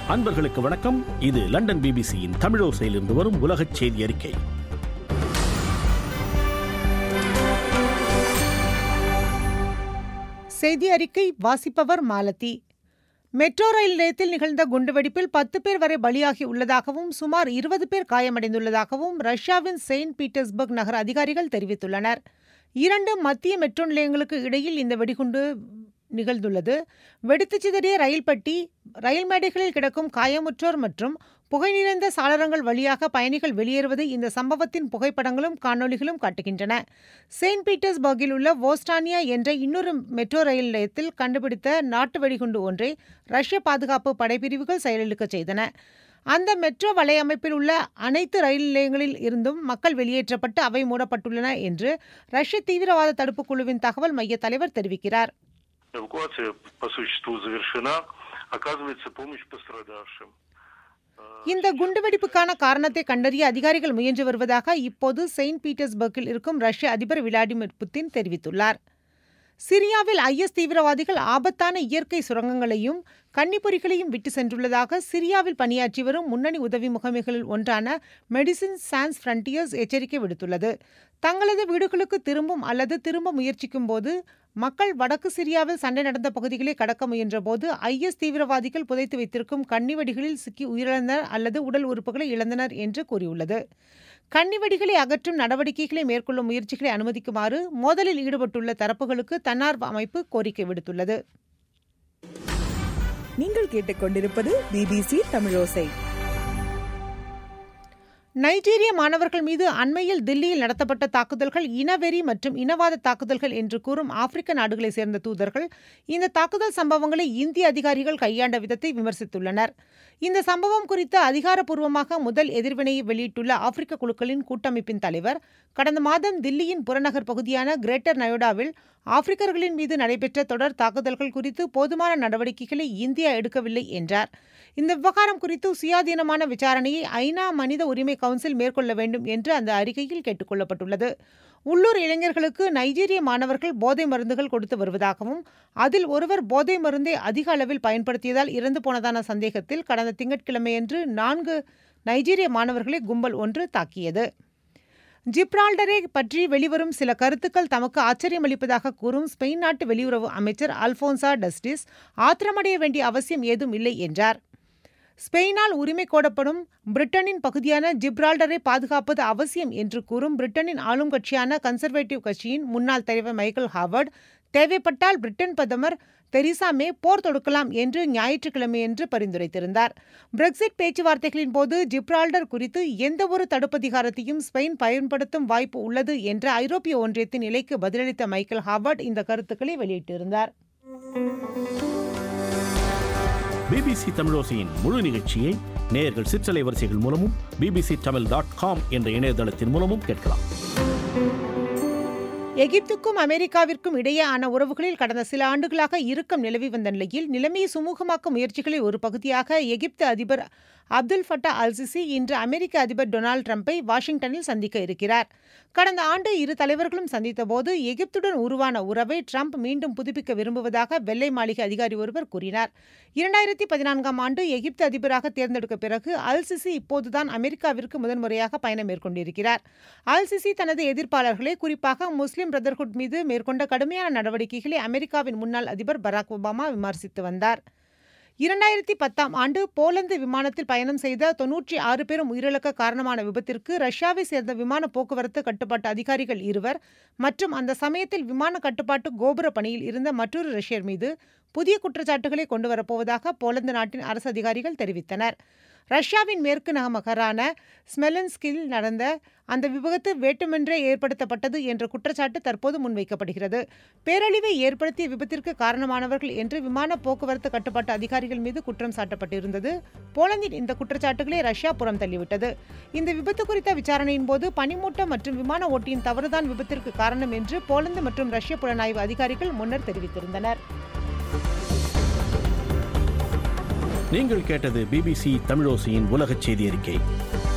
அன்பர்களுக்கு வணக்கம். இது லண்டன் பிபிசியின் தமிழோசையிலிருந்து வரும் உலகச் செய்தி அறிக்கை. செய்தி அறிக்கை வாசிப்பவர் மாலதி. மெட்ரோ ரயில் நிலையத்தில் நிகழ்ந்த குண்டுவெடிப்பில் 10 பேர் வரை பலியாகி உள்ளதாகவும் சுமார் 20 பேர் காயமடைந்துள்ளதாகவும் ரஷ்யாவின் செயின்ட் பீட்டர்ஸ்பர்க் நகர அதிகாரிகள் தெரிவித்துள்ளனர். 2 மத்திய மெட்ரோ நிலையங்களுக்கு இடையில் இந்த வெடிகுண்டு நிகழ்ந்துள்ளது. வெடித்து சிதறிய ரயில் பெட்டி, ரயில் மேடைகளில் கிடக்கும் காயமுற்றோர் மற்றும் புகை நிறைந்த சாளரங்கள் வழியாக பயணிகள் வெளியேறுவதை இந்த சம்பவத்தின் புகைப்படங்களும் காணொலிகளும் காட்டுகின்றன. செயின்ட் பீட்டர்ஸ்பர்கில் உள்ள வோஸ்டானியா என்ற இன்னொரு மெட்ரோ ரயில் நிலையத்தில் கண்டுபிடித்த நாட்டு வெடிகுண்டு ஒன்றை ரஷ்ய பாதுகாப்பு படைப்பிரிவுகள் செயலிழக்கச் செய்தன. அந்த மெட்ரோ வலையமைப்பில் உள்ள அனைத்து ரயில் நிலையங்களில் இருந்தும் மக்கள் வெளியேற்றப்பட்டு அவை மூடப்பட்டுள்ளன என்று ரஷ்ய தீவிரவாத தடுப்பு குழுவின் தகவல் மைய தலைவர் தெரிவிக்கிறார். Эвакуация по существу завершена. Оказывается, помощь пострадавшим. இந்த குண்டுவெடிப்புக்கான காரணத்தை கண்டறிய அதிகாரிகள் முயன்று வருவதாக இப்போது செயின்ட் பீட்டர்ஸ்பர்க்கில் இருக்கும் ரஷ்ய அதிபர் விளாடிமிர் புட்டின் தெரிவித்துள்ளார். சிரியாவில் IS தீவிரவாதிகள் ஆபத்தான இயற்கை சுரங்கங்களையும் கன்னிப்பொறிகளையும் விட்டு சென்றுள்ளதாக சிரியாவில் பணியாற்றி வரும் முன்னணி உதவி முகமைகளில் ஒன்றான மெடிசின் சான்ஸ் ஃப்ரண்டியர்ஸ் எச்சரிக்கை விடுத்துள்ளது. தங்களது வீடுகளுக்கு திரும்பும் அல்லது திரும்ப முயற்சிக்கும் போது மக்கள் வடக்கு சிரியாவில் சண்டை நடந்த பகுதிகளை கடக்க முயன்ற போது IS தீவிரவாதிகள் புதைத்து வைத்திருக்கும் கன்னிவெடிகளில் சிக்கி உயிரிழந்தனர் அல்லது உடல் உறுப்புகளை இழந்தனர் என்று கூறியுள்ளது. கன்னிவெடிகளை அகற்றும் நடவடிக்கைகளை மேற்கொள்ளும் முயற்சிகளை அனுமதிக்குமாறு மோதலில் ஈடுபட்டுள்ள தரப்புகளுக்கு தன்னார்வ அமைப்பு கோரிக்கை விடுத்துள்ளது. நீங்கள் கேட்டுக்கொண்டிருப்பது பிபிசி தமிழோசை. நைஜீரிய மாணவர்கள் மீது அண்மையில் தில்லியில் நடத்தப்பட்ட தாக்குதல்கள் இனவெறி மற்றும் இனவாத தாக்குதல்கள் என்று கூறும் ஆப்பிரிக்க நாடுகளைச் சேர்ந்த தூதர்கள் இந்த தாக்குதல் சம்பவங்களை இந்திய அதிகாரிகள் கையாண்ட விதத்தை விமர்சித்துள்ளனர். இந்த சம்பவம் குறித்து அதிகாரப்பூர்வமாக முதல் எதிர்வினையை வெளியிட்டுள்ள ஆப்பிரிக்க குழுக்களின் கூட்டமைப்பின் தலைவர் கடந்த மாதம் தில்லியின் புறநகர் பகுதியான கிரேட்டர் நொய்டாவில் ஆப்பிரிக்கர்களின் மீது நடைபெற்ற தொடர் தாக்குதல்கள் குறித்து போதுமான நடவடிக்கைகளை இந்தியா எடுக்கவில்லை என்றார். இந்த விவகாரம் குறித்து சுயாதீனமான விசாரணையை ஐநா மனித உரிமை கவுன்சில் மேற்கொள்ள வேண்டும் என்று அந்த அறிக்கையில் கேட்டுக் கொள்ளப்பட்டுள்ளது. உள்ளூர் இளைஞர்களுக்கு நைஜீரிய மாணவர்கள் போதை மருந்துகள் கொடுத்து வருவதாகவும் அதில் ஒருவர் போதை மருந்தை அதிக அளவில் பயன்படுத்தியதால் இறந்து போனதான சந்தேகத்தில் கடந்த திங்கட்கிழமையன்று 4 நைஜீரிய மாணவர்களை கும்பல் ஒன்று தாக்கியது. ஜிப்ரால்டரை பற்றி வெளிவரும் சில கருத்துக்கள் தமக்கு ஆச்சரியமளிப்பதாக கூறும் ஸ்பெயின் நாட்டு வெளியுறவு அமைச்சர் அல்போன்சா டஸ்டிஸ் ஆத்திரமடைய வேண்டிய அவசியம் ஏதும் இல்லை என்றார். ஸ்பெயினால் உரிமை கோரப்படும் பிரிட்டனின் பகுதியான ஜிப்ரால்டரை பாதுகாப்பது அவசியம் என்று கூறும் பிரிட்டனின் ஆளும் கட்சியான கன்சர்வேட்டிவ் கட்சியின் முன்னாள் தலைவர் மைக்கேல் ஹாவர்ட் தேவைப்பட்டால் பிரிட்டன் பிரதமர் தெரீசா மே போர் தொடுக்கலாம் என்று ஞாயிற்றுக்கிழமையன்று பரிந்துரைத்திருந்தார். பிரெக்சிட் பேச்சுவார்த்தைகளின் போது ஜிப்ரால்டர் குறித்து எந்தவொரு தடுப்பதிகாரத்தையும் ஸ்பெயின் பயன்படுத்தும் வாய்ப்பு உள்ளது என்ற ஐரோப்பிய ஒன்றியத்தின் நிலைக்கு பதிலளித்த மைக்கேல் ஹாவர்ட் இந்த கருத்துக்களை வெளியிட்டிருந்தார். பிபிசி தமிழோசையின் முழு நிகழ்ச்சியை நேயர்கள் சிற்றலை வரிசைகள் மூலமும் bbctamil.com என்ற இணையதளத்தின் மூலமும் கேட்கலாம். எகிப்துக்கும் அமெரிக்காவிற்கும் இடையேயான உறவுகளில் கடந்த சில ஆண்டுகளாக இறுக்கம் நிலவி வந்த நிலையில் நிலைமையை சுமூகமாக்கும் முயற்சிகளில் ஒரு பகுதியாக எகிப்து அதிபர் அப்துல் ஃபட்டா அல்-சிசி இன்று அமெரிக்க அதிபர் டொனால்டு டிரம்பை வாஷிங்டனில் சந்திக்க இருக்கிறார். கடந்த ஆண்டு இரு தலைவர்களும் சந்தித்தபோது எகிப்துடன் உருவான உறவை டிரம்ப் மீண்டும் புதுப்பிக்க விரும்புவதாக வெள்ளை மாளிகை அதிகாரி ஒருவர் கூறினார். 2014ஆம் ஆண்டு எகிப்து அதிபராக தேர்ந்தெடுக்க பிறகு அல்-சிசி இப்போதுதான் அமெரிக்காவிற்கு முதன்முறையாக பயணம் மேற்கொண்டிருக்கிறார். அல்-சிசி தனது எதிர்ப்பாளர்களை குறிப்பாக முஸ்லிம் பிரதர்ஹுட் மீது மேற்கொண்ட கடுமையான நடவடிக்கைகளை அமெரிக்காவின் முன்னாள் அதிபர் பராக் ஒபாமா விமர்சித்து வந்தார். 2010ஆம் ஆண்டு போலந்து விமானத்தில் பயணம் செய்த 96 பேரும் உயிரிழக்க காரணமான விபத்திற்கு ரஷ்யாவை சேர்ந்த விமான போக்குவரத்து கட்டுப்பாட்டு அதிகாரிகள் 2 மற்றும் அந்த சமயத்தில் விமான கட்டுப்பாட்டு கோபுர பணியில் இருந்த மற்றொரு ரஷ்யர் மீது புதிய குற்றச்சாட்டுகளை கொண்டு வரப்போவதாக போலந்து நாட்டின் அரசு அதிகாரிகள் தெரிவித்தனர். ரஷ்யாவின் மேற்கு நகரான ஸ்மெலன்ஸ்கில் நடந்த அந்த விபத்து வேண்டுமென்றே ஏற்படுத்தப்பட்டது என்ற குற்றச்சாட்டு தற்போது முன்வைக்கப்படுகிறது. பேரழிவை ஏற்படுத்திய விபத்திற்கு காரணமானவர்கள் என்று விமான போக்குவரத்து கட்டுப்பாட்டு அதிகாரிகள் மீது குற்றம் சாட்டப்பட்டிருந்தது. போலந்தின் இந்த குற்றச்சாட்டுகளை ரஷ்யா புறம் தள்ளிவிட்டது. இந்த விபத்து குறித்த விசாரணையின் போது பனிமூட்டம் மற்றும் விமான ஓட்டியின் தவறுதான் விபத்திற்கு காரணம் என்று போலந்து மற்றும் ரஷ்ய புலனாய்வு அதிகாரிகள் முன்னர் தெரிவித்திருந்தனர். நீங்கள் கேட்டது பிபிசி தமிழோசையின் உலகச் செய்தி அறிக்கை.